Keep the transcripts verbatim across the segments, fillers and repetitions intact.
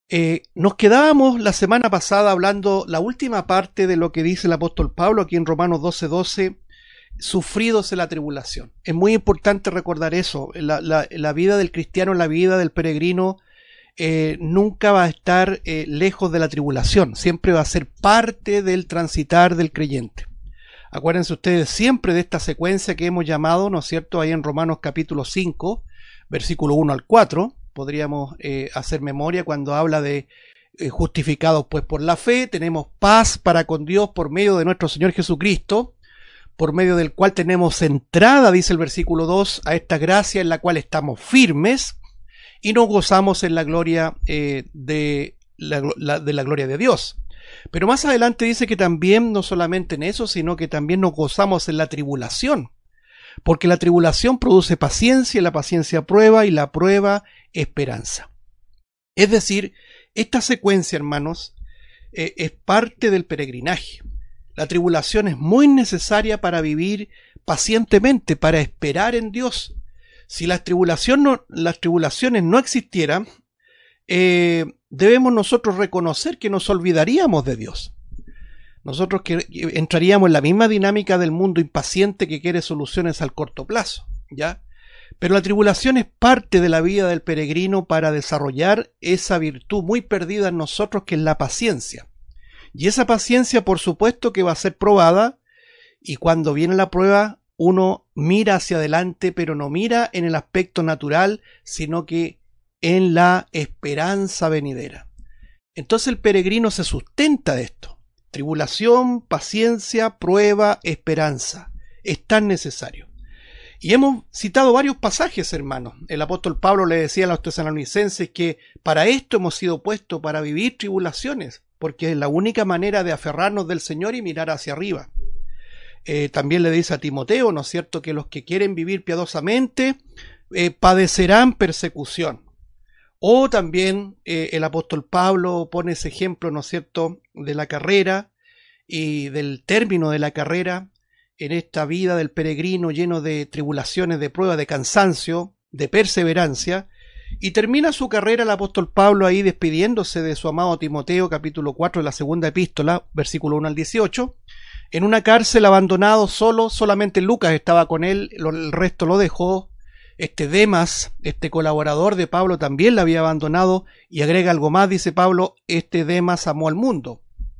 Eh, nos quedábamos la semana pasada hablando la última parte de lo que dice el apóstol Pablo aquí en Romanos doce doce, sufridos en la tribulación. Es muy importante recordar eso. La, la, la vida del cristiano, la vida del peregrino, eh, nunca va a estar eh, lejos de la tribulación. Siempre va a ser parte del transitar del creyente. Acuérdense ustedes siempre de esta secuencia que hemos llamado, ¿no es cierto?, ahí en Romanos capítulo cinco, versículo uno al cuatro. Podríamos eh, hacer memoria cuando habla de eh, justificados pues por la fe, tenemos paz para con Dios por medio de nuestro Señor Jesucristo, por medio del cual tenemos entrada, dice el versículo dos, a esta gracia en la cual estamos firmes y nos gozamos en la gloria eh, de, la, la, de la gloria de Dios. Pero más adelante dice que también no solamente en eso, sino que también nos gozamos en la tribulación, porque la tribulación produce paciencia, y la paciencia prueba, y la prueba esperanza. Es decir, esta secuencia, hermanos, eh, es parte del peregrinaje. La tribulación es muy necesaria para vivir pacientemente, para esperar en Dios. Si las, tribulación no, las tribulaciones no existieran, eh, debemos nosotros reconocer que nos olvidaríamos de Dios. Nosotros que entraríamos en la misma dinámica del mundo impaciente que quiere soluciones al corto plazo, ¿ya? Pero la tribulación es parte de la vida del peregrino para desarrollar esa virtud muy perdida en nosotros que es la paciencia. Y esa paciencia, por supuesto, que va a ser probada, y cuando viene la prueba, uno mira hacia adelante, pero no mira en el aspecto natural, sino que en la esperanza venidera. Entonces el peregrino se sustenta de esto. Tribulación, paciencia, prueba, esperanza. Es tan necesario. Y hemos citado varios pasajes, hermanos. El apóstol Pablo le decía a los tesalonicenses que para esto hemos sido puestos, para vivir tribulaciones, porque es la única manera de aferrarnos del Señor y mirar hacia arriba. Eh, también le dice a Timoteo, ¿no es cierto?, que los que quieren vivir piadosamente eh, padecerán persecución. O también eh, el apóstol Pablo pone ese ejemplo, ¿no es cierto?, de la carrera y del término de la carrera en esta vida del peregrino lleno de tribulaciones, de pruebas, de cansancio, de perseverancia, y termina su carrera el apóstol Pablo ahí despidiéndose de su amado Timoteo, capítulo cuatro de la segunda epístola, versículo uno al dieciocho, en una cárcel abandonado solo, solamente Lucas estaba con él, el resto lo dejó. Este Demas, este colaborador de Pablo, también la había abandonado, y agrega algo más, dice Pablo, este Demas amó al mundo.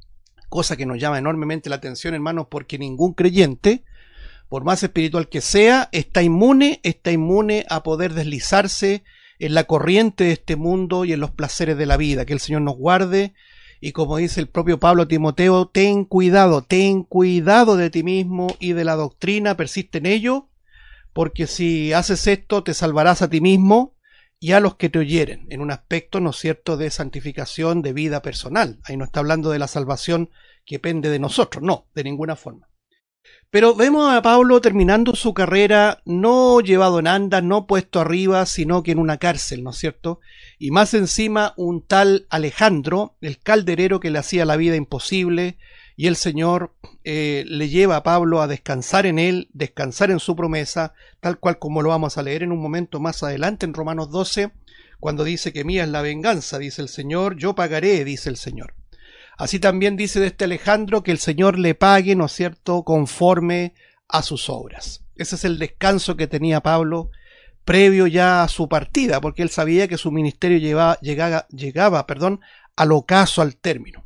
Cosa que nos llama enormemente la atención, hermanos, porque ningún creyente, por más espiritual que sea, está inmune, está inmune a poder deslizarse en la corriente de este mundo y en los placeres de la vida. Que el Señor nos guarde, y como dice el propio Pablo a Timoteo, ten cuidado, ten cuidado de ti mismo y de la doctrina, persiste en ello, porque si haces esto te salvarás a ti mismo y a los que te oyeren, en un aspecto, ¿no es cierto?, de santificación, de vida personal. Ahí no está hablando de la salvación que depende de nosotros, no, de ninguna forma. Pero vemos a Pablo terminando su carrera no llevado en andas, no puesto arriba, sino que en una cárcel, ¿no es cierto? Y más encima un tal Alejandro, el calderero que le hacía la vida imposible, y el Señor eh, le lleva a Pablo a descansar en él, descansar en su promesa, tal cual como lo vamos a leer en un momento más adelante en Romanos doce, cuando dice que mía es la venganza, dice el Señor, yo pagaré, dice el Señor. Así también dice de este Alejandro que el Señor le pague, ¿no es cierto?, conforme a sus obras. Ese es el descanso que tenía Pablo previo ya a su partida, porque él sabía que su ministerio llevaba, llegaba, llegaba perdón, al ocaso, al término.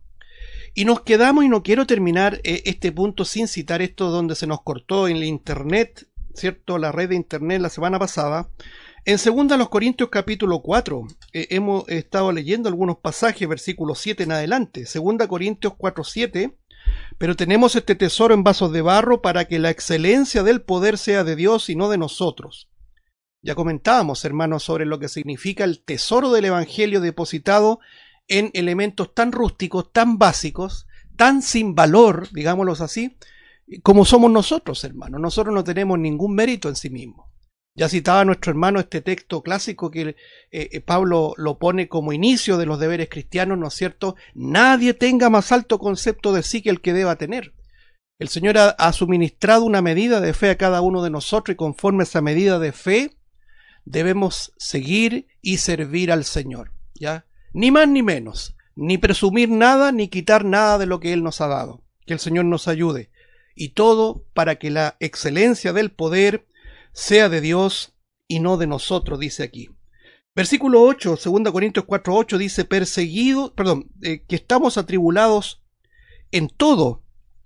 Y nos quedamos, y no quiero terminar eh, este punto sin citar esto donde se nos cortó en la internet, ¿cierto?, la red de internet la semana pasada. En segunda los Corintios capítulo cuatro, eh, hemos estado leyendo algunos pasajes, versículo siete en adelante, segunda Corintios cuatro siete, pero tenemos este tesoro en vasos de barro para que la excelencia del poder sea de Dios y no de nosotros. Ya comentábamos, hermanos, sobre lo que significa el tesoro del Evangelio depositado en elementos tan rústicos, tan básicos, tan sin valor, digámoslos así, como somos nosotros, hermanos. Nosotros no tenemos ningún mérito en sí mismos. Ya citaba nuestro hermano este texto clásico que eh, Pablo lo pone como inicio de los deberes cristianos, ¿no es cierto? Nadie tenga más alto concepto de sí que el que deba tener. El Señor ha, ha suministrado una medida de fe a cada uno de nosotros, y conforme a esa medida de fe debemos seguir y servir al Señor, ¿ya? Ni más ni menos, ni presumir nada, ni quitar nada de lo que Él nos ha dado. Que el Señor nos ayude. Y todo para que la excelencia del poder sea de Dios y no de nosotros, dice aquí. Versículo ocho, segunda Corintios cuatro ocho dice, perseguidos, perdón, eh, que estamos atribulados en todo,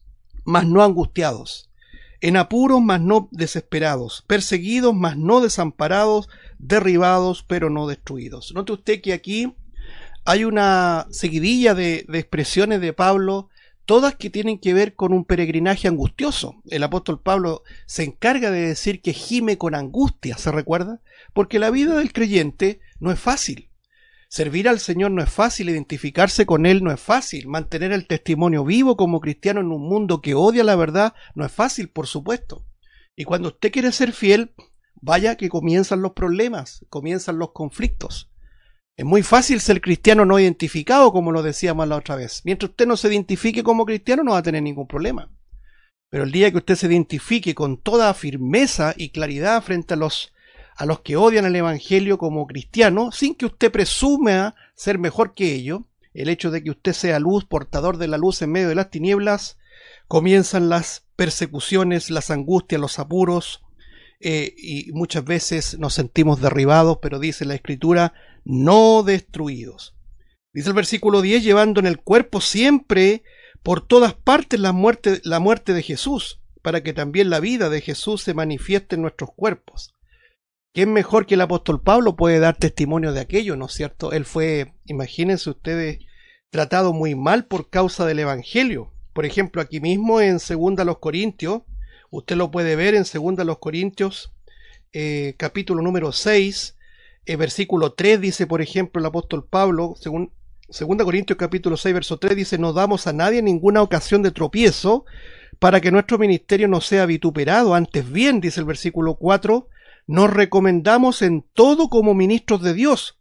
mas no angustiados, en apuros, mas no desesperados, perseguidos, mas no desamparados, derribados, pero no destruidos. Note usted que aquí hay una seguidilla de, de expresiones de Pablo, todas que tienen que ver con un peregrinaje angustioso. El apóstol Pablo se encarga de decir que gime con angustia, ¿se recuerda? Porque la vida del creyente no es fácil. Servir al Señor no es fácil, identificarse con Él no es fácil, mantener el testimonio vivo como cristiano en un mundo que odia la verdad no es fácil, por supuesto. Y cuando usted quiere ser fiel, vaya que comienzan los problemas, comienzan los conflictos. Es muy fácil ser cristiano no identificado, como lo decíamos la otra vez. Mientras usted no se identifique como cristiano, no va a tener ningún problema. Pero el día que usted se identifique con toda firmeza y claridad frente a los, a los que odian el Evangelio como cristiano, sin que usted presuma ser mejor que ellos, el hecho de que usted sea luz, portador de la luz en medio de las tinieblas, comienzan las persecuciones, las angustias, los apuros, eh, y muchas veces nos sentimos derribados, pero dice la Escritura, no destruidos. Dice el versículo diez, llevando en el cuerpo siempre por todas partes la muerte, la muerte de Jesús, para que también la vida de Jesús se manifieste en nuestros cuerpos. ¿Quién mejor que el apóstol Pablo puede dar testimonio de aquello, no es cierto? Él fue, imagínense ustedes, tratado muy mal por causa del Evangelio. Por ejemplo, aquí mismo en segunda los Corintios, usted lo puede ver en segunda los Corintios, eh, capítulo número seis, eh, versículo tres, dice por ejemplo el apóstol Pablo, según segunda Corintios capítulo seis, verso tres, dice, no damos a nadie ninguna ocasión de tropiezo para que nuestro ministerio no sea vituperado, antes bien, dice el versículo cuatro, nos recomendamos en todo como ministros de Dios,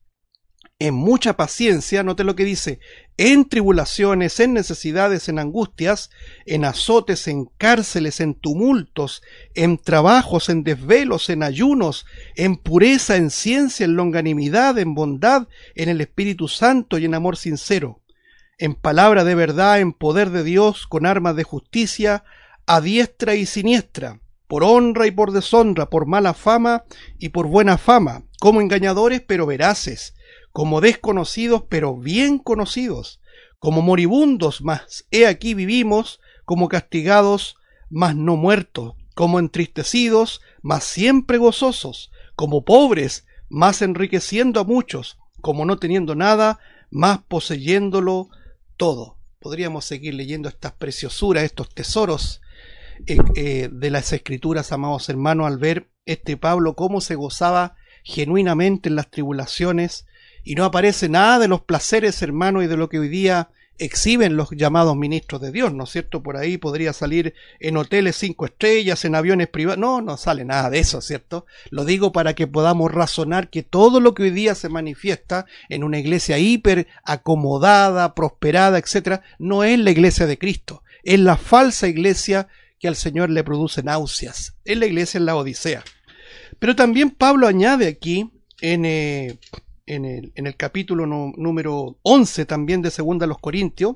en mucha paciencia, note lo que dice, en tribulaciones, en necesidades, en angustias, en azotes, en cárceles, en tumultos, en trabajos, en desvelos, en ayunos, en pureza, en ciencia, en longanimidad, en bondad, en el Espíritu Santo y en amor sincero, en palabra de verdad, en poder de Dios, con armas de justicia, a diestra y siniestra, por honra y por deshonra, por mala fama y por buena fama, como engañadores pero veraces, como desconocidos pero bien conocidos, como moribundos, mas he aquí vivimos, como castigados, mas no muertos, como entristecidos, mas siempre gozosos, como pobres, mas enriqueciendo a muchos, como no teniendo nada, mas poseyéndolo todo. Podríamos seguir leyendo estas preciosuras, estos tesoros eh, eh, de las Escrituras, amados hermanos, al ver este Pablo cómo se gozaba genuinamente en las tribulaciones, y no aparece nada de los placeres, hermanos, y de lo que hoy día exhiben los llamados ministros de Dios, ¿no es cierto? Por ahí podría salir en hoteles cinco estrellas, en aviones privados. No, no sale nada de eso, ¿cierto? Lo digo para que podamos razonar que todo lo que hoy día se manifiesta en una iglesia hiper acomodada, prosperada, etcétera, no es la iglesia de Cristo. Es la falsa iglesia que al Señor le produce náuseas. Es la iglesia en la Odisea. Pero también Pablo añade aquí en... Eh, En el, en el capítulo no, número once también de segunda a los Corintios,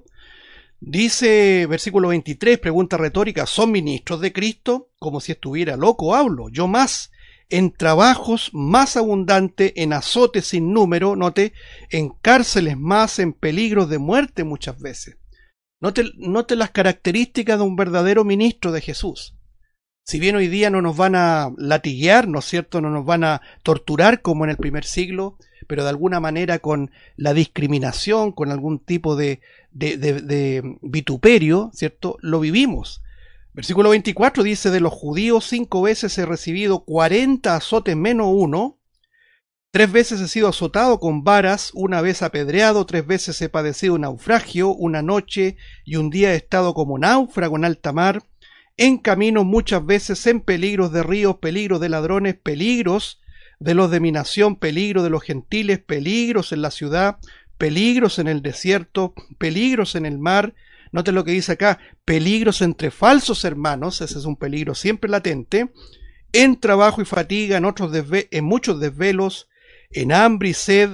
dice, versículo veintitrés, pregunta retórica, ¿son ministros de Cristo? Como si estuviera loco hablo, yo más, en trabajos más abundantes, en azotes sin número, note, en cárceles más, en peligros de muerte muchas veces. Note, note las características de un verdadero ministro de Jesús. Si bien hoy día no nos van a latiguear, ¿no es cierto?, no nos van a torturar como en el primer siglo, pero de alguna manera con la discriminación, con algún tipo de, de, de, de vituperio, ¿cierto?, lo vivimos. Versículo veinticuatro dice, de los judíos cinco veces he recibido cuarenta azotes menos uno, tres veces he sido azotado con varas, una vez apedreado, tres veces he padecido naufragio, una noche y un día he estado como náufrago en alta mar, en camino muchas veces, en peligros de ríos, peligros de ladrones, peligros de los de mi nación, peligro de los gentiles, peligros en la ciudad, peligros en el desierto, peligros en el mar. Note lo que dice acá, peligros entre falsos hermanos, ese es un peligro siempre latente, en trabajo y fatiga, en, otros desve en muchos desvelos, en hambre y sed,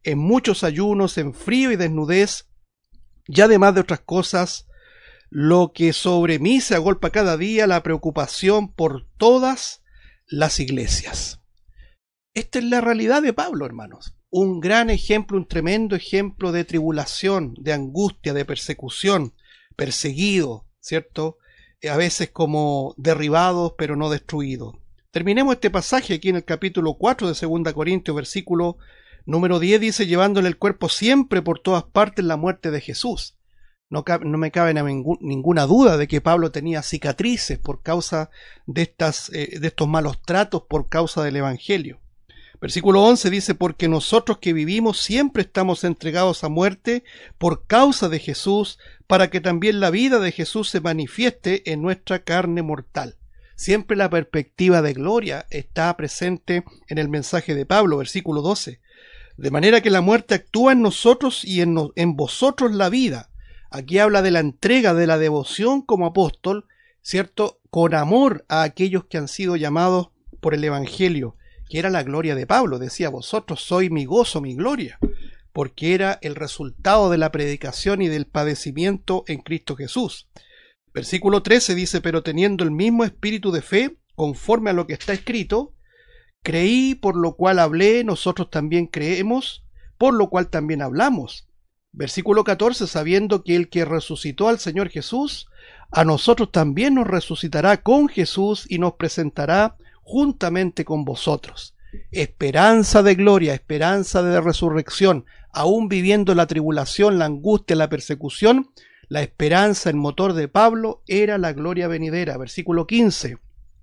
en muchos ayunos, en frío y desnudez, y además de otras cosas, lo que sobre mí se agolpa cada día, la preocupación por todas las iglesias. Esta es la realidad de Pablo, hermanos. Un gran ejemplo, un tremendo ejemplo de tribulación, de angustia, de persecución, perseguido, ¿cierto? A veces como derribados, pero no destruidos. Terminemos este pasaje aquí en el capítulo cuatro de segunda Corintios, versículo número diez, dice: llevándole el cuerpo siempre por todas partes la muerte de Jesús. No, no me cabe ninguna duda de que Pablo tenía cicatrices por causa de, estas, eh, de estos malos tratos por causa del Evangelio. Versículo once dice: porque nosotros que vivimos siempre estamos entregados a muerte por causa de Jesús, para que también la vida de Jesús se manifieste en nuestra carne mortal. Siempre la perspectiva de gloria está presente en el mensaje de Pablo. Versículo doce: de manera que la muerte actúa en nosotros y en, no, en vosotros la vida. Aquí habla de la entrega, de la devoción como apóstol, ¿cierto? Con amor a aquellos que han sido llamados por el Evangelio, que era la gloria de Pablo. Decía: vosotros sois mi gozo, mi gloria, porque era el resultado de la predicación y del padecimiento en Cristo Jesús. Versículo trece dice: pero teniendo el mismo espíritu de fe, conforme a lo que está escrito, creí, por lo cual hablé, nosotros también creemos, por lo cual también hablamos. Versículo catorce: sabiendo que el que resucitó al Señor Jesús, a nosotros también nos resucitará con Jesús y nos presentará juntamente con vosotros. Esperanza de gloria, esperanza de resurrección, aún viviendo la tribulación, la angustia, la persecución, la esperanza, el motor de Pablo era la gloria venidera. Versículo quince: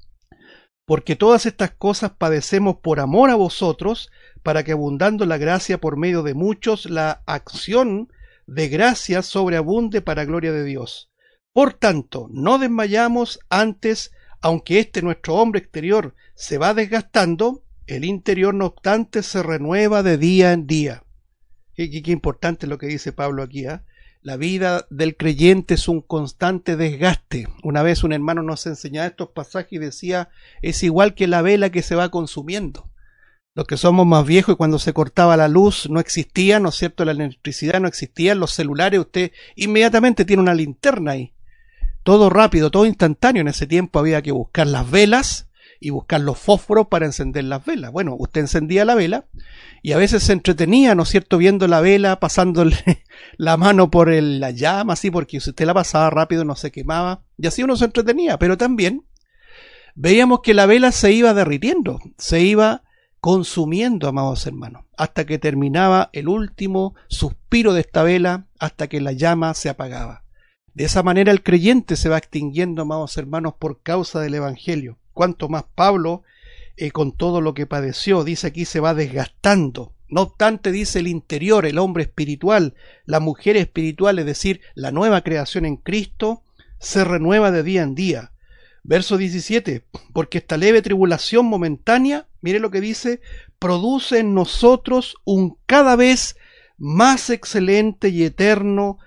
porque todas estas cosas padecemos por amor a vosotros, para que abundando la gracia por medio de muchos, la acción de gracia sobreabunde para gloria de Dios. Por tanto, no desmayamos antes, aunque este nuestro hombre exterior se va desgastando, el interior no obstante se renueva de día en día. Qué, qué, qué importante lo que dice Pablo aquí, ¿eh? La vida del creyente es un constante desgaste. Una vez un hermano nos enseñaba estos pasajes y decía: es igual que la vela que se va consumiendo. Los que somos más viejos, y cuando se cortaba la luz no existía, ¿no es cierto? La electricidad no existía, los celulares, usted inmediatamente tiene una linterna ahí. Todo rápido, todo instantáneo. En ese tiempo había que buscar las velas y buscar los fósforos para encender las velas. Bueno, usted encendía la vela y a veces se entretenía, ¿no es cierto?, viendo la vela, pasándole la mano por el, la llama, así, porque si usted la pasaba rápido no se quemaba, y así uno se entretenía. Pero también veíamos que la vela se iba derritiendo, se iba consumiendo, amados hermanos, hasta que terminaba el último suspiro de esta vela, hasta que la llama se apagaba. De esa manera el creyente se va extinguiendo, amados hermanos, por causa del Evangelio. Cuanto más Pablo, eh, con todo lo que padeció, dice aquí, se va desgastando. No obstante, dice, el interior, el hombre espiritual, la mujer espiritual, es decir, la nueva creación en Cristo, se renueva de día en día. Verso diecisiete: porque esta leve tribulación momentánea, mire lo que dice, produce en nosotros un cada vez más excelente y eterno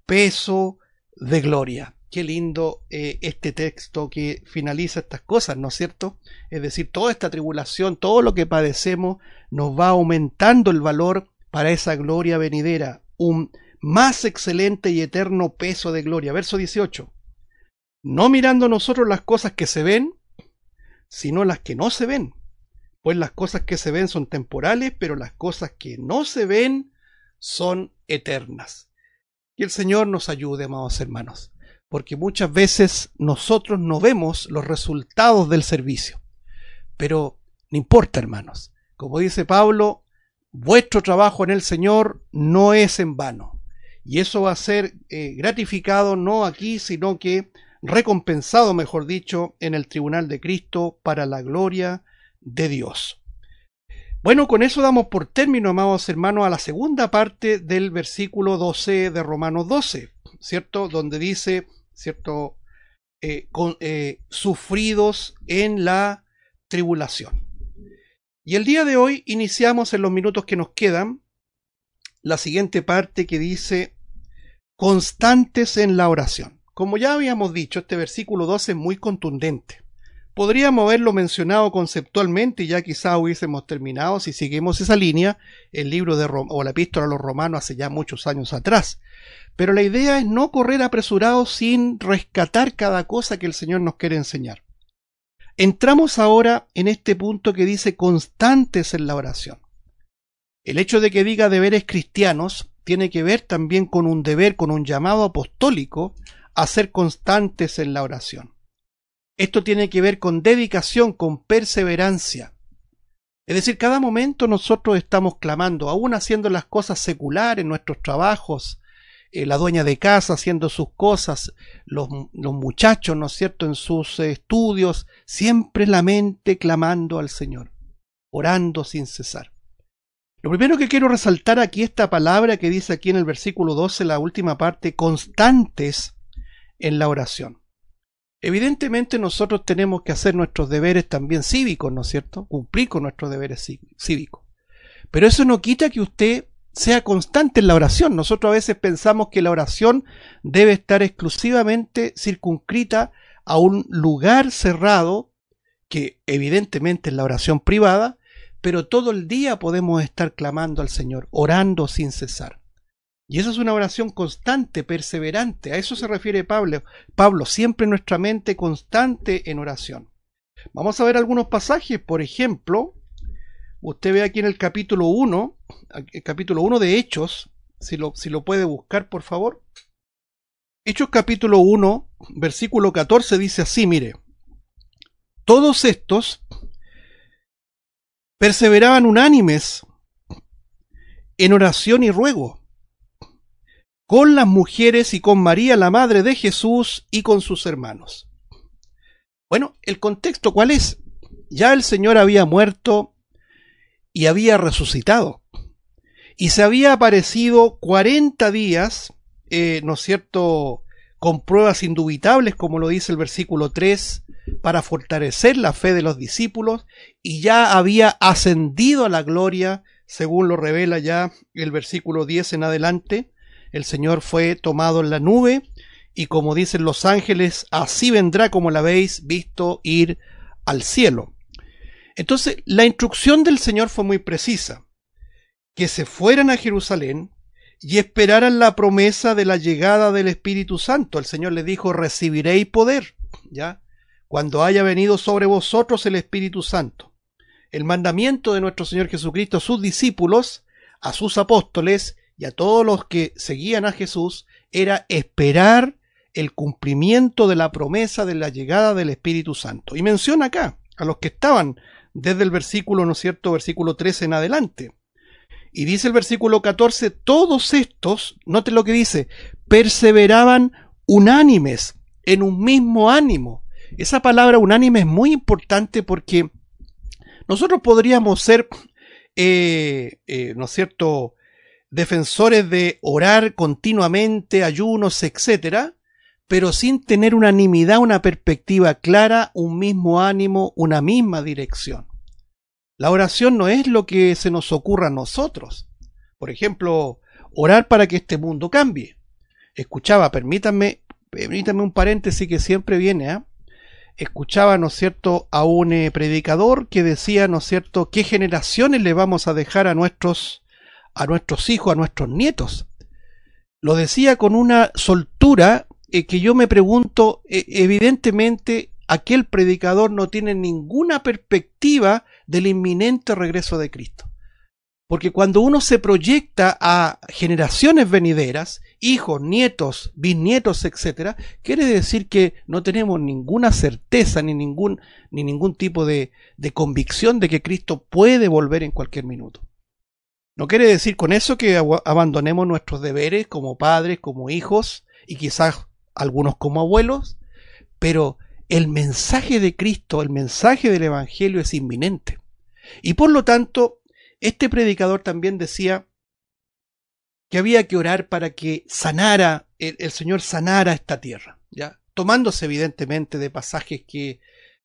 peso de gloria. Qué lindo eh, este texto que finaliza estas cosas, ¿no es cierto? Es decir, toda esta tribulación, todo lo que padecemos, nos va aumentando el valor para esa gloria venidera, un más excelente y eterno peso de gloria. Verso dieciocho: no mirando nosotros las cosas que se ven, sino las que no se ven. Pues las cosas que se ven son temporales, pero las cosas que no se ven son eternas. Que el Señor nos ayude, amados hermanos, porque muchas veces nosotros no vemos los resultados del servicio. Pero no importa, hermanos. Como dice Pablo, vuestro trabajo en el Señor no es en vano. Y eso va a ser eh, gratificado no aquí, sino que recompensado, mejor dicho, en el tribunal de Cristo para la gloria de Dios. Bueno, con eso damos por término, amados hermanos, a la segunda parte del versículo doce de Romanos doce, ¿cierto? Donde dice, ¿cierto? Eh, con, eh, sufridos en la tribulación. Y el día de hoy iniciamos, en los minutos que nos quedan, la siguiente parte que dice: constantes en la oración. Como ya habíamos dicho, este versículo doce es muy contundente. Podríamos haberlo mencionado conceptualmente y ya quizás hubiésemos terminado si seguimos esa línea, el libro de Rom o la epístola a los romanos hace ya muchos años atrás. Pero la idea es no correr apresurados sin rescatar cada cosa que el Señor nos quiere enseñar. Entramos ahora en este punto que dice constantes en la oración. El hecho de que diga deberes cristianos tiene que ver también con un deber, con un llamado apostólico a ser constantes en la oración. Esto tiene que ver con dedicación, con perseverancia. Es decir, cada momento nosotros estamos clamando, aún haciendo las cosas seculares, nuestros trabajos, eh, la dueña de casa haciendo sus cosas, los, los muchachos, ¿no es cierto?, en sus eh, estudios, siempre la mente clamando al Señor, orando sin cesar. Lo primero que quiero resaltar aquí, esta palabra que dice aquí en el versículo doce, la última parte, constantes en la oración. Evidentemente nosotros tenemos que hacer nuestros deberes también cívicos, ¿no es cierto? Cumplir con nuestros deberes cívicos. Pero eso no quita que usted sea constante en la oración. Nosotros a veces pensamos que la oración debe estar exclusivamente circunscrita a un lugar cerrado, que evidentemente es la oración privada, pero todo el día podemos estar clamando al Señor, orando sin cesar. Y eso es una oración constante, perseverante. A eso se refiere Pablo. Pablo, siempre nuestra mente constante en oración. Vamos a ver algunos pasajes. Por ejemplo, usted ve aquí en el capítulo uno, el capítulo uno de Hechos, si lo, si lo puede buscar, por favor. Hechos capítulo uno, versículo catorce, dice así, mire. Todos estos perseveraban unánimes en oración y ruego, con las mujeres y con María, la madre de Jesús, y con sus hermanos. Bueno, ¿el contexto cuál es? Ya el Señor había muerto y había resucitado. Y se había aparecido cuarenta días, eh, ¿no es cierto?, con pruebas indubitables, como lo dice el versículo tres, para fortalecer la fe de los discípulos, y ya había ascendido a la gloria, según lo revela ya el versículo diez en adelante. El Señor fue tomado en la nube, y como dicen los ángeles, así vendrá como la habéis visto ir al cielo. Entonces, la instrucción del Señor fue muy precisa, que se fueran a Jerusalén y esperaran la promesa de la llegada del Espíritu Santo. El Señor les dijo, recibiréis poder, ¿ya?, cuando haya venido sobre vosotros el Espíritu Santo. El mandamiento de nuestro Señor Jesucristo a sus discípulos, a sus apóstoles y a todos los que seguían a Jesús, era esperar el cumplimiento de la promesa de la llegada del Espíritu Santo. Y menciona acá a los que estaban desde el versículo, ¿no es cierto?, versículo trece en adelante. Y dice el versículo catorce, todos estos, note lo que dice, perseveraban unánimes, en un mismo ánimo. Esa palabra unánime es muy importante porque nosotros podríamos ser, eh, eh, ¿no es cierto?, defensores de orar continuamente, ayunos, etcétera, pero sin tener unanimidad, una perspectiva clara, un mismo ánimo, una misma dirección. La oración no es lo que se nos ocurra a nosotros. Por ejemplo, orar para que este mundo cambie. Escuchaba, permítanme, permítanme un paréntesis que siempre viene, ¿eh? Escuchaba, ¿no es cierto?, a un eh, predicador que decía, ¿no es cierto?, qué generaciones le vamos a dejar a nuestros, a nuestros hijos, a nuestros nietos. Lo decía con una soltura eh, que yo me pregunto, eh, evidentemente aquel predicador no tiene ninguna perspectiva del inminente regreso de Cristo. Porque cuando uno se proyecta a generaciones venideras, hijos, nietos, bisnietos, etcétera, quiere decir que no tenemos ninguna certeza ni ningún, ni ningún tipo de, de convicción de que Cristo puede volver en cualquier minuto. No quiere decir con eso que abandonemos nuestros deberes como padres, como hijos y quizás algunos como abuelos, pero el mensaje de Cristo, el mensaje del Evangelio es inminente. Y por lo tanto, este predicador también decía que había que orar para que sanara, el, el Señor sanara esta tierra, ¿ya? Tomándose evidentemente de pasajes que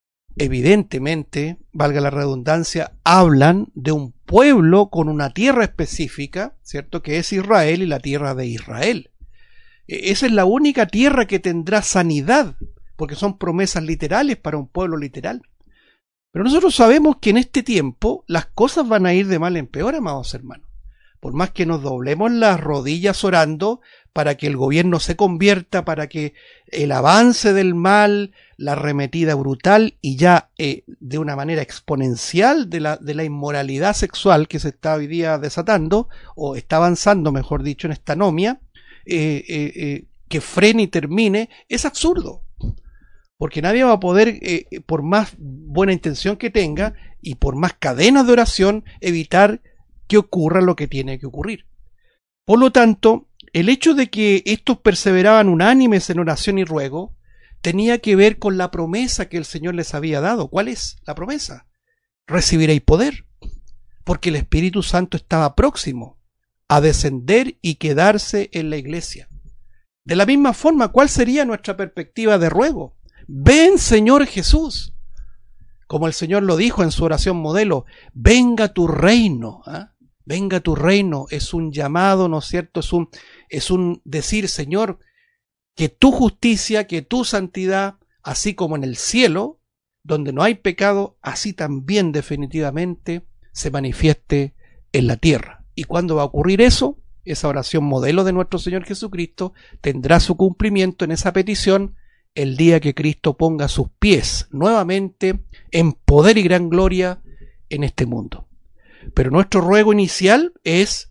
evidentemente, valga la redundancia, hablan de un pueblo con una tierra específica, ¿cierto?, que es Israel y la tierra de Israel. Esa es la única tierra que tendrá sanidad porque son promesas literales para un pueblo literal. Pero nosotros sabemos que en este tiempo las cosas van a ir de mal en peor, amados hermanos. Por más que nos doblemos las rodillas orando para que el gobierno se convierta, para que el avance del mal, la arremetida brutal y ya eh, de una manera exponencial de la, de la inmoralidad sexual que se está hoy día desatando, o está avanzando, mejor dicho, en esta anomia, eh, eh, eh, que frene y termine, es absurdo. Porque nadie va a poder, eh, por más buena intención que tenga y por más cadenas de oración, evitar que ocurra lo que tiene que ocurrir. Por lo tanto, el hecho de que estos perseveraban unánimes en oración y ruego tenía que ver con la promesa que el Señor les había dado. ¿Cuál es la promesa? Recibiréis poder, porque el Espíritu Santo estaba próximo a descender y quedarse en la iglesia. De la misma forma, ¿cuál sería nuestra perspectiva de ruego? Ven, Señor Jesús. Como el Señor lo dijo en su oración modelo, venga tu reino, ¿eh? Venga tu reino, es un llamado, ¿no es cierto? Es un, es un decir, Señor, que tu justicia, que tu santidad, así como en el cielo, donde no hay pecado, así también definitivamente se manifieste en la tierra. ¿Y cuándo va a ocurrir eso? Esa oración modelo de nuestro Señor Jesucristo tendrá su cumplimiento en esa petición el día que Cristo ponga sus pies nuevamente en poder y gran gloria en este mundo. Pero nuestro ruego inicial es,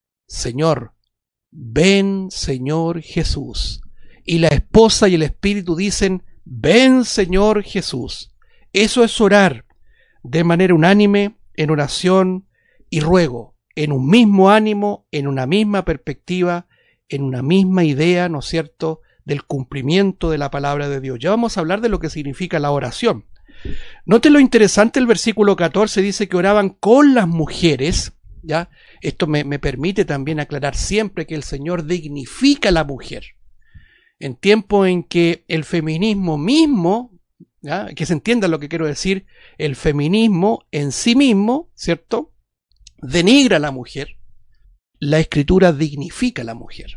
Señor, ven, Señor Jesús. Y la esposa y el espíritu dicen, ven, Señor Jesús. Eso es orar de manera unánime, en oración y ruego, en un mismo ánimo, en una misma perspectiva, en una misma idea, ¿no es cierto?, del cumplimiento de la palabra de Dios. Ya vamos a hablar de lo que significa la oración. Note lo interesante, el versículo catorce dice que oraban con las mujeres, ¿ya? Esto me, me permite también aclarar siempre que el Señor dignifica a la mujer. En tiempo en que el feminismo mismo, ¿ya?, que se entienda lo que quiero decir, el feminismo en sí mismo, ¿cierto?, denigra a la mujer, la Escritura dignifica a la mujer.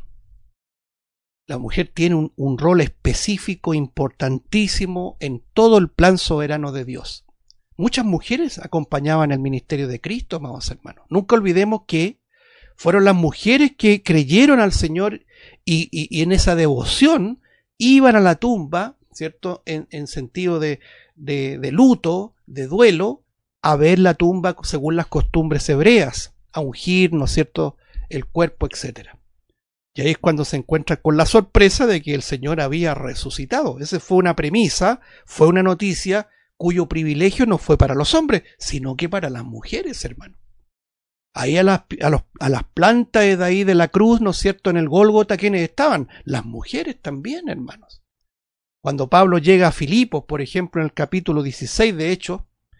La mujer tiene un, un rol específico, importantísimo en todo el plan soberano de Dios. Muchas mujeres acompañaban el ministerio de Cristo, amados hermanos. Nunca olvidemos que fueron las mujeres que creyeron al Señor y, y, y en esa devoción iban a la tumba, ¿cierto?, en, en sentido de, de, de luto, de duelo, a ver la tumba según las costumbres hebreas, a ungir, ¿no es cierto?, el cuerpo, etcétera. Y ahí es cuando se encuentra con la sorpresa de que el Señor había resucitado. Esa fue una premisa, fue una noticia cuyo privilegio no fue para los hombres, sino que para las mujeres, hermano. Ahí a las, a los, a las plantas de ahí de la cruz, ¿no es cierto?, en el Gólgota, ¿quiénes estaban? Las mujeres también, hermanos. Cuando Pablo llega a Filipos, por ejemplo, en el capítulo dieciséis de Hechos,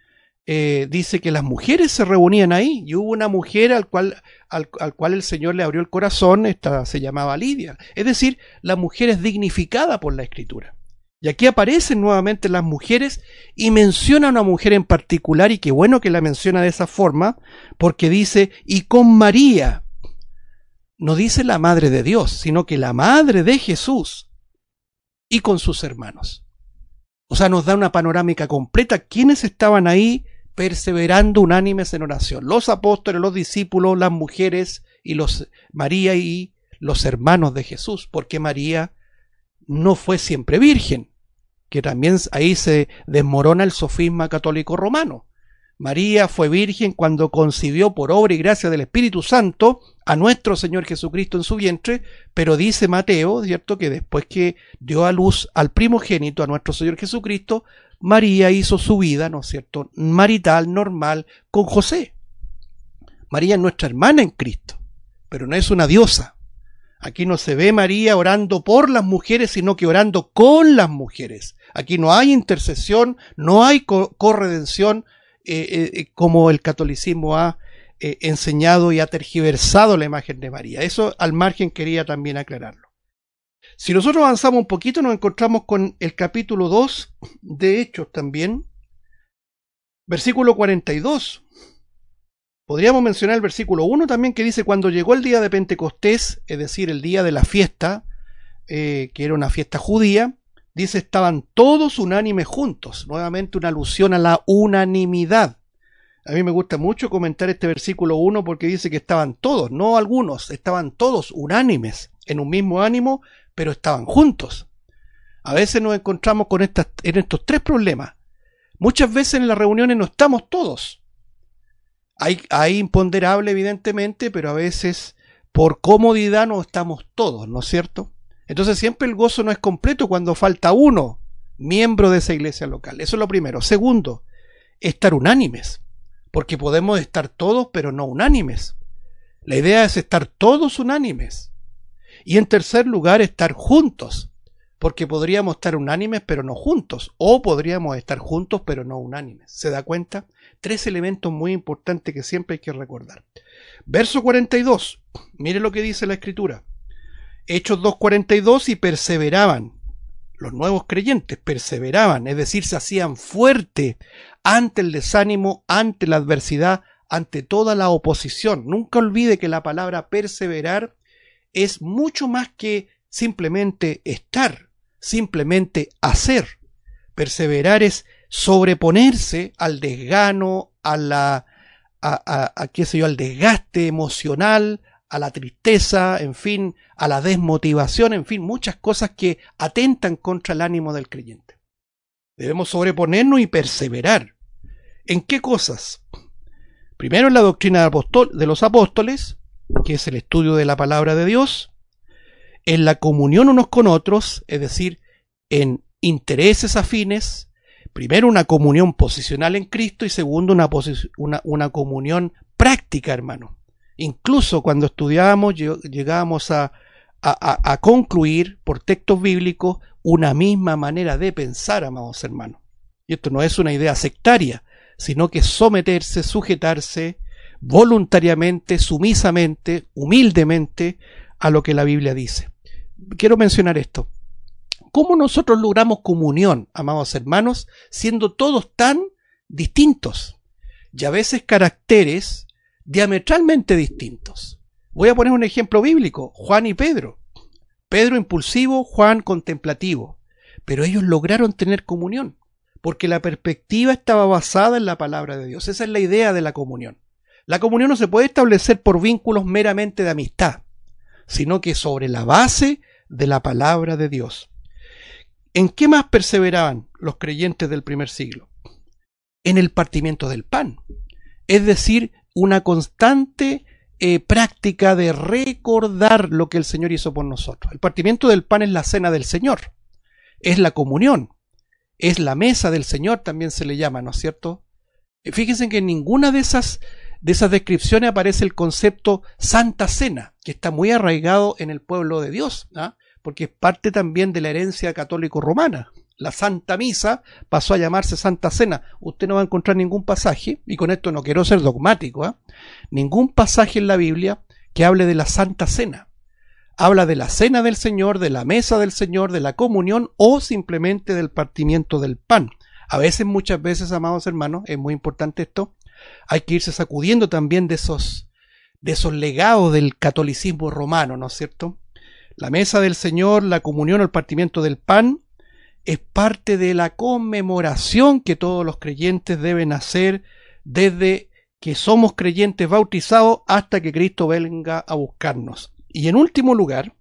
Eh, dice que las mujeres se reunían ahí y hubo una mujer al cual, al, al cual el Señor le abrió el corazón, esta se llamaba Lidia. Es decir, la mujer es dignificada por la Escritura. Y aquí aparecen nuevamente las mujeres y menciona a una mujer en particular, y qué bueno que la menciona de esa forma, porque dice, y con María, no dice la madre de Dios, sino que la madre de Jesús y con sus hermanos. O sea, nos da una panorámica completa. ¿Quiénes estaban ahí perseverando unánimes en oración? Los apóstoles, los discípulos, las mujeres y los María y los hermanos de Jesús, porque María no fue siempre virgen, que también ahí se desmorona el sofisma católico romano. María fue virgen cuando concibió por obra y gracia del Espíritu Santo a nuestro Señor Jesucristo en su vientre, pero dice Mateo, ¿cierto?, que después que dio a luz al primogénito, a nuestro Señor Jesucristo, María hizo su vida, ¿no es cierto?, marital, normal, con José. María es nuestra hermana en Cristo, pero no es una diosa. Aquí no se ve María orando por las mujeres, sino que orando con las mujeres. Aquí no hay intercesión, no hay corredención, eh, eh, como el catolicismo ha eh, enseñado y ha tergiversado la imagen de María. Eso al margen quería también aclararlo. Si nosotros avanzamos un poquito, nos encontramos con el capítulo dos de Hechos también, versículo cuarenta y dos. Podríamos mencionar el versículo uno también, que dice, cuando llegó el día de Pentecostés, es decir, el día de la fiesta, eh, que era una fiesta judía, dice estaban todos unánimes juntos, nuevamente una alusión a la unanimidad. A mí me gusta mucho comentar este versículo uno porque dice que estaban todos, no algunos, estaban todos unánimes, en un mismo ánimo, pero estaban juntos. A veces nos encontramos con estas, en estos tres problemas. Muchas veces en las reuniones no estamos todos. Hay, hay imponderable evidentemente, pero a veces por comodidad no estamos todos, ¿no es cierto? Entonces siempre el gozo no es completo cuando falta uno, miembro de esa iglesia local. Eso es lo primero. Segundo, estar unánimes. Porque podemos estar todos, pero no unánimes. La idea es estar todos unánimes. Y en tercer lugar, estar juntos. Porque podríamos estar unánimes, pero no juntos. O podríamos estar juntos, pero no unánimes. ¿Se da cuenta? Tres elementos muy importantes que siempre hay que recordar. Verso cuarenta y dos. Mire lo que dice la Escritura. Hechos dos cuarenta y dos, y perseveraban. Los nuevos creyentes perseveraban, es decir, se hacían fuertes ante el desánimo, ante la adversidad, ante toda la oposición. Nunca olvide que la palabra perseverar es mucho más que simplemente estar, simplemente hacer. Perseverar es sobreponerse al desgano, a la, a, a, a, qué sé yo, al desgaste emocional, a la tristeza, en fin, a la desmotivación, en fin, muchas cosas que atentan contra el ánimo del creyente. Debemos sobreponernos y perseverar. ¿En qué cosas? Primero en la doctrina de los apóstoles, que es el estudio de la palabra de Dios, en la comunión unos con otros, es decir, en intereses afines, primero una comunión posicional en Cristo y segundo una, una, una comunión práctica, hermano. Incluso cuando estudiábamos llegábamos a, a, a concluir por textos bíblicos una misma manera de pensar, amados hermanos. Y esto no es una idea sectaria, sino que someterse, sujetarse voluntariamente, sumisamente, humildemente a lo que la Biblia dice. Quiero mencionar esto. ¿Cómo nosotros logramos comunión, amados hermanos, siendo todos tan distintos? Y a veces caracteres diametralmente distintos. Voy a poner un ejemplo bíblico, Juan y Pedro. Pedro impulsivo, Juan contemplativo. Pero ellos lograron tener comunión, porque la perspectiva estaba basada en la palabra de Dios. Esa es la idea de la comunión. La comunión no se puede establecer por vínculos meramente de amistad, sino que sobre la base de la palabra de Dios. ¿En qué más perseveraban los creyentes del primer siglo? En el partimiento del pan. Es decir, una constante eh, práctica de recordar lo que el Señor hizo por nosotros. El partimiento del pan es la cena del Señor, es la comunión, es la mesa del Señor, también se le llama, ¿no es cierto? Fíjense que en ninguna de esas, de esas descripciones aparece el concepto Santa Cena, que está muy arraigado en el pueblo de Dios, ¿ah? Porque es parte también de la herencia católico-romana. La Santa Misa pasó a llamarse Santa Cena. Usted no va a encontrar ningún pasaje, y con esto no quiero ser dogmático, ¿eh? ningún pasaje en la Biblia que hable de la Santa Cena. Habla de la cena del Señor, de la mesa del Señor, de la comunión o simplemente del partimiento del pan. A veces, muchas veces, amados hermanos, es muy importante esto, hay que irse sacudiendo también de esos, de esos legados del catolicismo romano, ¿no es cierto? La mesa del Señor, la comunión o el partimiento del pan es parte de la conmemoración que todos los creyentes deben hacer desde que somos creyentes bautizados hasta que Cristo venga a buscarnos. Y en último lugar,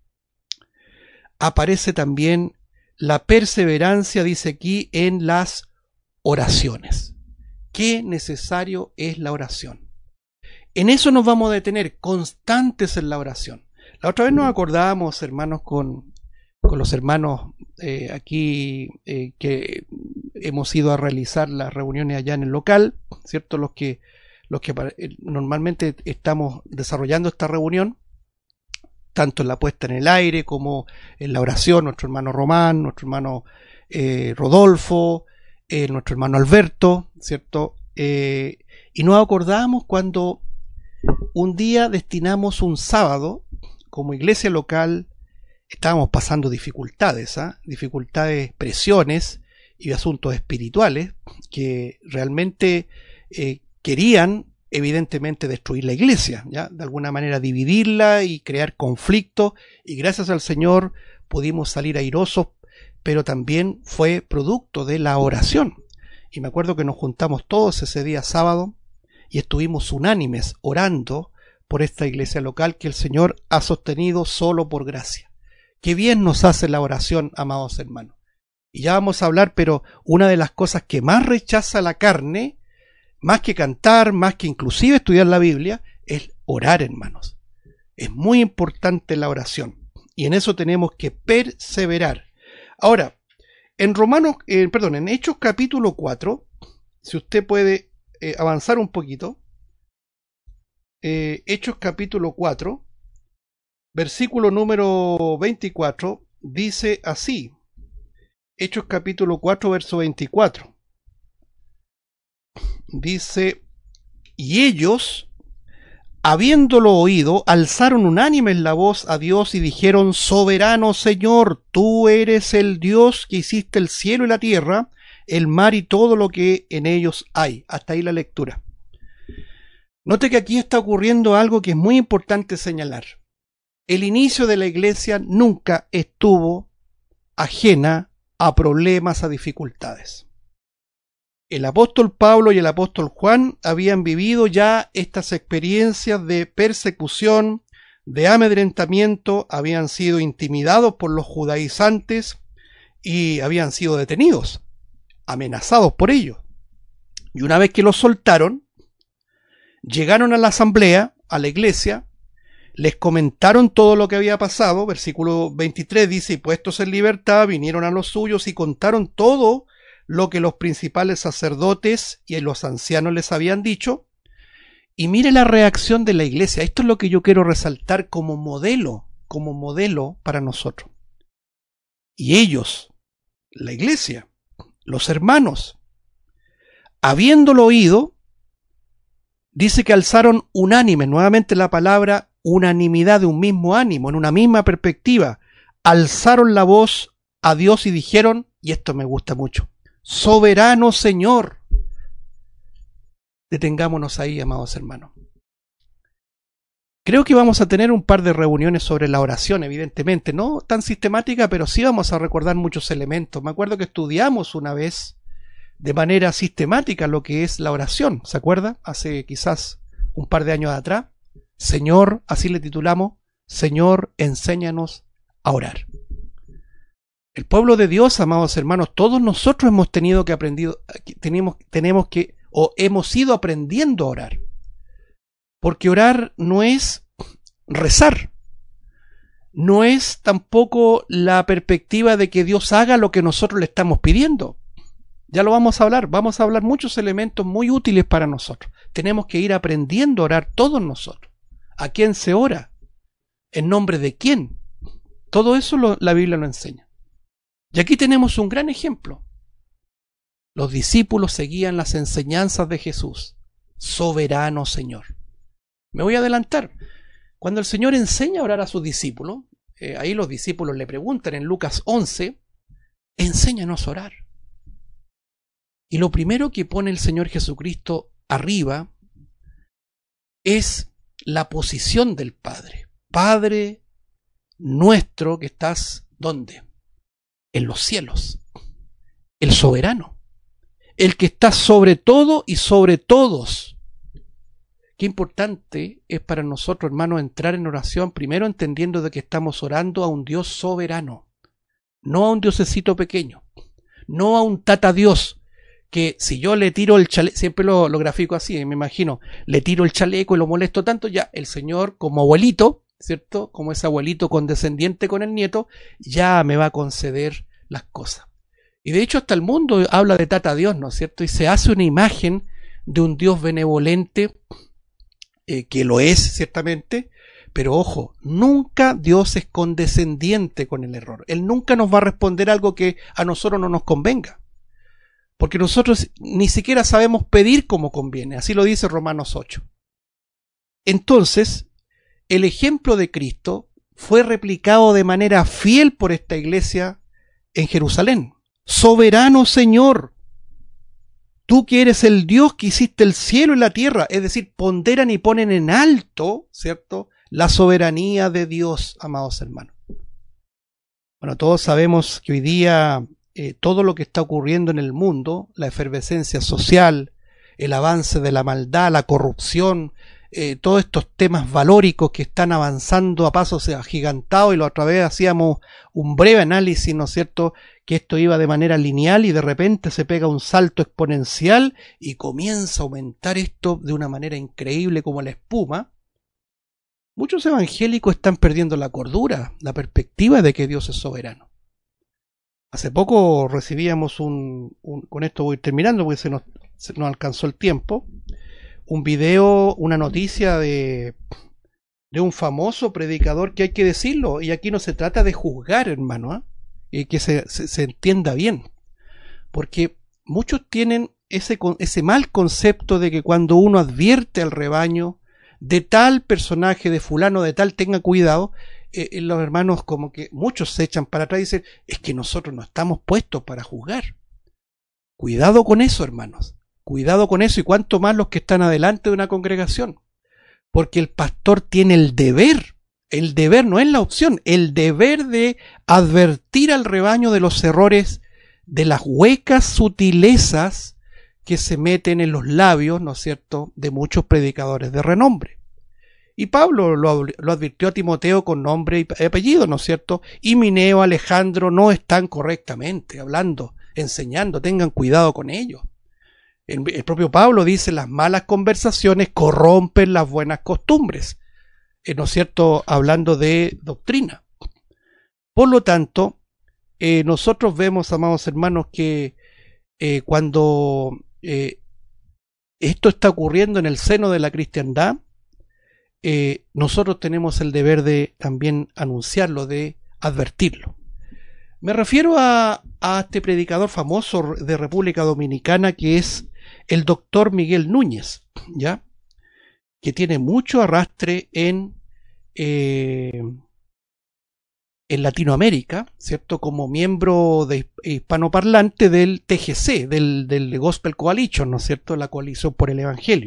aparece también la perseverancia, dice aquí, en las oraciones. Qué necesario es la oración. En eso nos vamos a detener, constantes en la oración. La otra vez nos acordábamos, hermanos, con, con los hermanos eh, aquí eh, que hemos ido a realizar las reuniones allá en el local, ¿cierto? Los que, los que normalmente estamos desarrollando esta reunión, tanto en la puesta en el aire como en la oración, nuestro hermano Román, nuestro hermano eh, Rodolfo, eh, nuestro hermano Alberto, ¿cierto? Eh, y nos acordamos cuando un día destinamos un sábado, como iglesia local, estábamos pasando dificultades, ¿eh? dificultades, presiones y asuntos espirituales que realmente eh, querían evidentemente destruir la iglesia, ¿ya? De alguna manera dividirla y crear conflictos, y gracias al Señor pudimos salir airosos pero también fue producto de la oración. Y me acuerdo que nos juntamos todos ese día sábado y estuvimos unánimes orando por esta iglesia local que el Señor ha sostenido solo por gracia. Qué bien nos hace la oración, amados hermanos. Y ya vamos a hablar, pero una de las cosas que más rechaza la carne, más que cantar, más que inclusive estudiar la Biblia, es orar, hermanos. Es muy importante la oración y en eso tenemos que perseverar. Ahora, en Romanos, eh, perdón, en Hechos capítulo cuatro, si usted puede eh, avanzar un poquito, eh, Hechos capítulo cuatro, versículo número veinticuatro, dice así. Hechos capítulo cuatro, verso veinticuatro. Dice, y ellos, habiéndolo oído, alzaron unánimes la voz a Dios y dijeron, soberano Señor, tú eres el Dios que hiciste el cielo y la tierra, el mar y todo lo que en ellos hay. Hasta ahí la lectura. Note que aquí está ocurriendo algo que es muy importante señalar. El inicio de la iglesia nunca estuvo ajena a problemas, a dificultades. El apóstol Pablo y el apóstol Juan habían vivido ya estas experiencias de persecución, de amedrentamiento, habían sido intimidados por los judaizantes y habían sido detenidos, amenazados por ellos. Y una vez que los soltaron, llegaron a la asamblea, a la iglesia, les comentaron todo lo que había pasado. Versículo veintitrés dice, y puestos en libertad, vinieron a los suyos y contaron todo lo que los principales sacerdotes y los ancianos les habían dicho. Y mire la reacción de la iglesia. Esto es lo que yo quiero resaltar como modelo, como modelo para nosotros. Y ellos, la iglesia, los hermanos, habiéndolo oído, dice que alzaron unánimes, nuevamente la palabra unanimidad, de un mismo ánimo, en una misma perspectiva, alzaron la voz a Dios y dijeron, y esto me gusta mucho, soberano Señor. Detengámonos ahí, amados hermanos. Creo que vamos a tener un par de reuniones sobre la oración, evidentemente, no tan sistemática, pero sí vamos a recordar muchos elementos. Me acuerdo que estudiamos una vez de manera sistemática lo que es la oración, ¿se acuerda? Hace quizás un par de años atrás. Señor, así le titulamos, Señor, enséñanos a orar. El pueblo de Dios, amados hermanos, todos nosotros hemos tenido que aprender, tenemos, tenemos que, o hemos ido aprendiendo a orar. Porque orar no es rezar, no es tampoco la perspectiva de que Dios haga lo que nosotros le estamos pidiendo. Ya lo vamos a hablar, vamos a hablar muchos elementos muy útiles para nosotros. Tenemos que ir aprendiendo a orar todos nosotros. ¿A quién se ora? ¿En nombre de quién? Todo eso lo, la Biblia lo enseña. Y aquí tenemos un gran ejemplo. Los discípulos seguían las enseñanzas de Jesús. Soberano Señor. Me voy a adelantar. Cuando el Señor enseña a orar a sus discípulos, eh, ahí los discípulos le preguntan en Lucas once, enséñanos a orar. Y lo primero que pone el Señor Jesucristo arriba es la posición del Padre. Padre nuestro que estás, ¿dónde? En los cielos. El soberano. El que está sobre todo y sobre todos. Qué importante es para nosotros, hermanos, entrar en oración, primero entendiendo de que estamos orando a un Dios soberano. No a un diosecito pequeño. No a un tata Dios. Que si yo le tiro el chaleco, siempre lo, lo grafico así, me imagino, le tiro el chaleco y lo molesto tanto, ya el Señor como abuelito, ¿cierto? Como ese abuelito condescendiente con el nieto, ya me va a conceder las cosas. Y de hecho hasta el mundo habla de tata Dios, ¿no es cierto? Y se hace una imagen de un Dios benevolente, eh, que lo es ciertamente, pero ojo, nunca Dios es condescendiente con el error. Él nunca nos va a responder algo que a nosotros no nos convenga. Porque nosotros ni siquiera sabemos pedir como conviene. Así lo dice Romanos ocho. Entonces, el ejemplo de Cristo fue replicado de manera fiel por esta iglesia en Jerusalén. Soberano Señor, tú que eres el Dios que hiciste el cielo y la tierra. Es decir, ponderan y ponen en alto, ¿cierto?, la soberanía de Dios, amados hermanos. Bueno, todos sabemos que hoy día eh, todo lo que está ocurriendo en el mundo, la efervescencia social, el avance de la maldad, la corrupción, eh, todos estos temas valóricos que están avanzando a pasos agigantados, y la otra vez hacíamos un breve análisis, ¿no es cierto?, que esto iba de manera lineal y de repente se pega un salto exponencial y comienza a aumentar esto de una manera increíble como la espuma. Muchos evangélicos están perdiendo la cordura, la perspectiva de que Dios es soberano. Hace poco recibíamos un, un con esto voy terminando porque se nos, se nos alcanzó el tiempo, un video, una noticia de, de un famoso predicador, que hay que decirlo, y aquí no se trata de juzgar, hermano, ¿eh? Y que se, se, se entienda bien, porque muchos tienen ese, ese mal concepto de que cuando uno advierte al rebaño de tal personaje, de fulano, de tal, tenga cuidado, eh, los hermanos como que muchos se echan para atrás y dicen, es que nosotros no estamos puestos para juzgar. Cuidado con eso, hermanos, cuidado con eso, y cuanto más los que están adelante de una congregación, porque el pastor tiene el deber, el deber no es la opción, el deber de advertir al rebaño de los errores, de las huecas sutilezas que se meten en los labios, ¿no es cierto?, de muchos predicadores de renombre. Y Pablo lo, lo advirtió a Timoteo con nombre y apellido, ¿no es cierto? Himeneo, Alejandro no están correctamente hablando, enseñando, tengan cuidado con ellos. El, el propio Pablo dice, las malas conversaciones corrompen las buenas costumbres, eh, ¿no es cierto?, hablando de doctrina. Por lo tanto, eh, nosotros vemos, amados hermanos, que eh, cuando eh, esto está ocurriendo en el seno de la cristiandad, eh, nosotros tenemos el deber de también anunciarlo, de advertirlo. Me refiero a, a este predicador famoso de República Dominicana, que es el doctor Miguel Núñez, ¿ya?, que tiene mucho arrastre en, eh, en Latinoamérica, ¿cierto?, como miembro de hispanoparlante del T G C, del, del Gospel Coalition, ¿no es cierto?, la coalición por el Evangelio.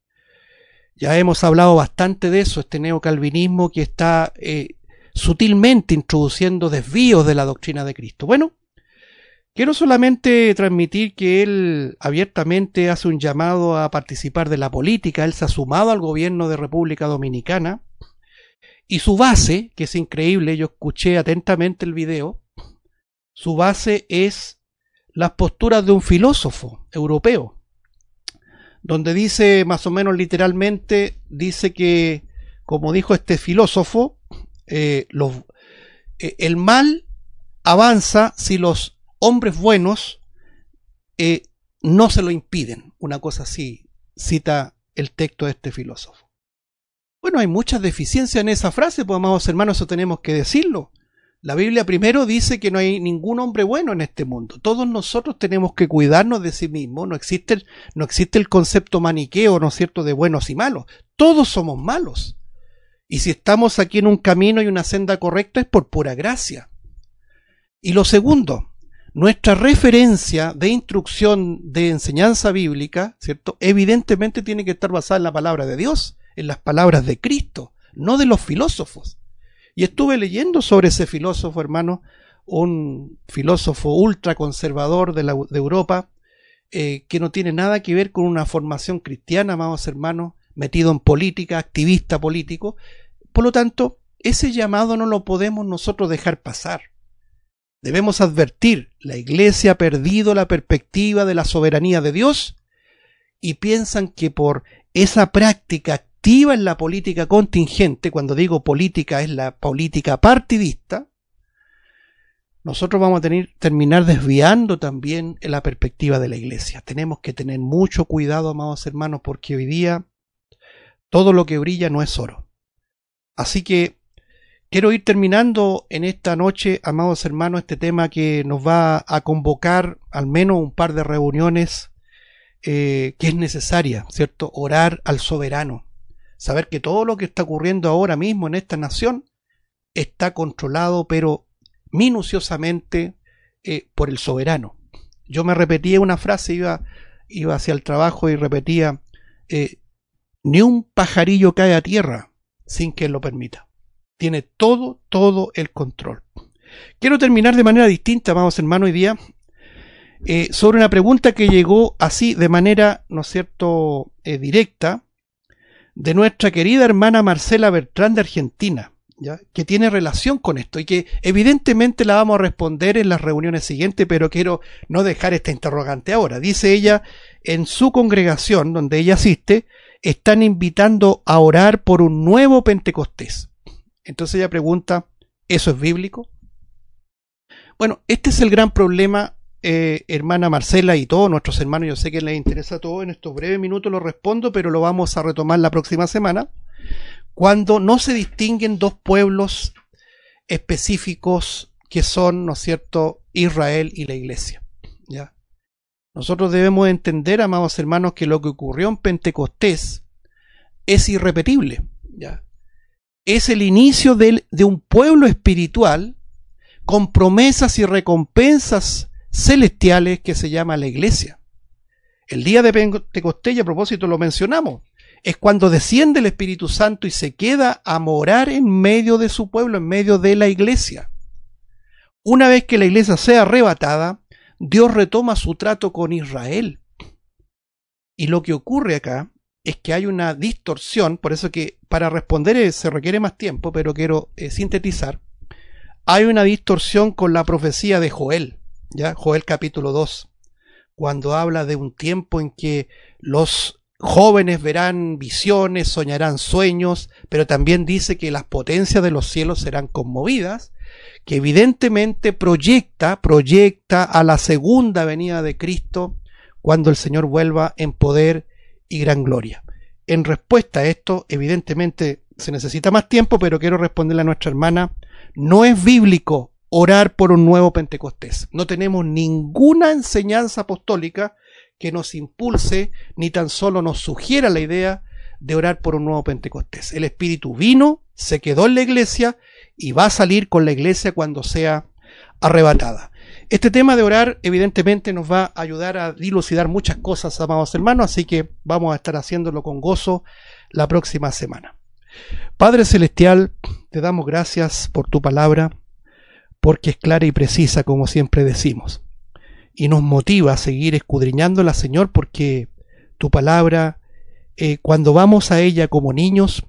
Ya hemos hablado bastante de eso, este neocalvinismo que está eh, sutilmente introduciendo desvíos de la doctrina de Cristo. Bueno, quiero solamente transmitir que él abiertamente hace un llamado a participar de la política. Él se ha sumado al gobierno de República Dominicana, y su base, que es increíble, yo escuché atentamente el video, su base es las posturas de un filósofo europeo, donde dice más o menos literalmente, dice que, como dijo este filósofo, eh, los, eh, el mal avanza si los hombres buenos eh, no se lo impiden. Una cosa así cita el texto de este filósofo. Bueno, hay muchas deficiencias en esa frase, pues, amados hermanos, eso tenemos que decirlo. La Biblia primero dice que no hay ningún hombre bueno en este mundo. Todos nosotros tenemos que cuidarnos de sí mismos. No existe, no existe el concepto maniqueo, ¿no es cierto?, de buenos y malos. Todos somos malos. Y si estamos aquí en un camino y una senda correcta es por pura gracia. Y lo segundo, nuestra referencia de instrucción de enseñanza bíblica, ¿cierto?, evidentemente tiene que estar basada en la palabra de Dios, en las palabras de Cristo, no de los filósofos. Y estuve leyendo sobre ese filósofo, hermano, un filósofo ultraconservador de, la, de Europa, eh, que no tiene nada que ver con una formación cristiana, amados hermanos, metido en política, activista político. Por lo tanto, ese llamado no lo podemos nosotros dejar pasar. Debemos advertir, la Iglesia ha perdido la perspectiva de la soberanía de Dios y piensan que por esa práctica activa en la política contingente, cuando digo política es la política partidista, nosotros vamos a tener, terminar desviando también la perspectiva de la Iglesia. Tenemos que tener mucho cuidado, amados hermanos, porque hoy día todo lo que brilla no es oro. Así que quiero ir terminando en esta noche, amados hermanos, este tema que nos va a convocar al menos un par de reuniones eh, que es necesaria, ¿cierto? Orar al soberano. Saber que todo lo que está ocurriendo ahora mismo en esta nación está controlado, pero minuciosamente eh, por el soberano. Yo me repetía una frase, iba, iba hacia el trabajo y repetía, eh, ni un pajarillo cae a tierra sin que él lo permita. Tiene todo, todo el control. Quiero terminar de manera distinta, amados hermanos, hoy día, eh, sobre una pregunta que llegó así de manera, ¿no es cierto?, eh, directa, de nuestra querida hermana Marcela Bertrán de Argentina, ¿ya?, que tiene relación con esto y que evidentemente la vamos a responder en las reuniones siguientes, pero quiero no dejar esta interrogante ahora. Dice ella, en su congregación donde ella asiste, están invitando a orar por un nuevo Pentecostés. Entonces ella pregunta, ¿eso es bíblico? Bueno, este es el gran problema, eh, hermana Marcela y todos nuestros hermanos. Yo sé que les interesa todo, en estos breves minutos lo respondo, pero lo vamos a retomar la próxima semana, cuando no se distinguen dos pueblos específicos que son, ¿no es cierto?, Israel y la iglesia, ¿ya? Nosotros debemos entender, amados hermanos, que lo que ocurrió en Pentecostés es irrepetible, ¿ya? Es el inicio de, de un pueblo espiritual con promesas y recompensas celestiales que se llama la iglesia. El día de Pentecostés, y a propósito lo mencionamos, es cuando desciende el Espíritu Santo y se queda a morar en medio de su pueblo, en medio de la iglesia. Una vez que la iglesia sea arrebatada, Dios retoma su trato con Israel. Y lo que ocurre acá es que hay una distorsión, por eso que para responder se requiere más tiempo, pero quiero eh, sintetizar. Hay una distorsión con la profecía de Joel, ¿ya? Joel capítulo dos, cuando habla de un tiempo en que los jóvenes verán visiones, soñarán sueños, pero también dice que las potencias de los cielos serán conmovidas, que evidentemente proyecta, proyecta a la segunda venida de Cristo cuando el Señor vuelva en poder y gran gloria. En respuesta a esto, evidentemente se necesita más tiempo, pero quiero responderle a nuestra hermana, no es bíblico orar por un nuevo Pentecostés. No tenemos ninguna enseñanza apostólica que nos impulse, ni tan solo nos sugiera la idea de orar por un nuevo Pentecostés. El Espíritu vino, se quedó en la iglesia y va a salir con la iglesia cuando sea arrebatada. Este tema de orar evidentemente nos va a ayudar a dilucidar muchas cosas, amados hermanos, así que vamos a estar haciéndolo con gozo la próxima semana. Padre Celestial, te damos gracias por tu palabra, porque es clara y precisa, como siempre decimos, y nos motiva a seguir escudriñándola, Señor, porque tu palabra, eh, cuando vamos a ella como niños,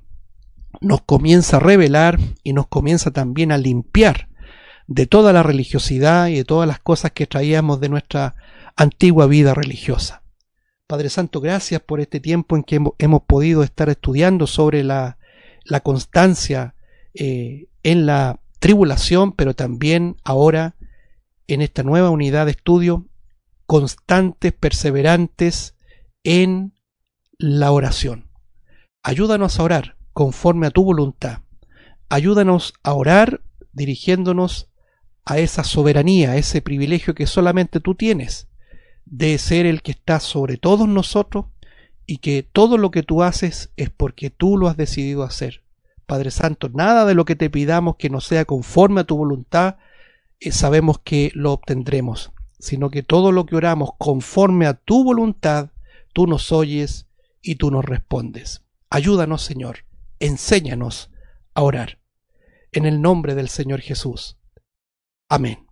nos comienza a revelar y nos comienza también a limpiar de toda la religiosidad y de todas las cosas que traíamos de nuestra antigua vida religiosa. Padre Santo, gracias por este tiempo en que hemos, hemos podido estar estudiando sobre la, la constancia eh, en la tribulación, pero también ahora en esta nueva unidad de estudio, constantes, perseverantes en la oración. Ayúdanos a orar conforme a tu voluntad. Ayúdanos a orar dirigiéndonos a esa soberanía, a ese privilegio que solamente tú tienes, de ser el que está sobre todos nosotros y que todo lo que tú haces es porque tú lo has decidido hacer. Padre Santo, nada de lo que te pidamos que no sea conforme a tu voluntad, eh, sabemos que lo obtendremos, sino que todo lo que oramos conforme a tu voluntad, tú nos oyes y tú nos respondes. Ayúdanos, Señor, enséñanos a orar. En el nombre del Señor Jesús. Amén.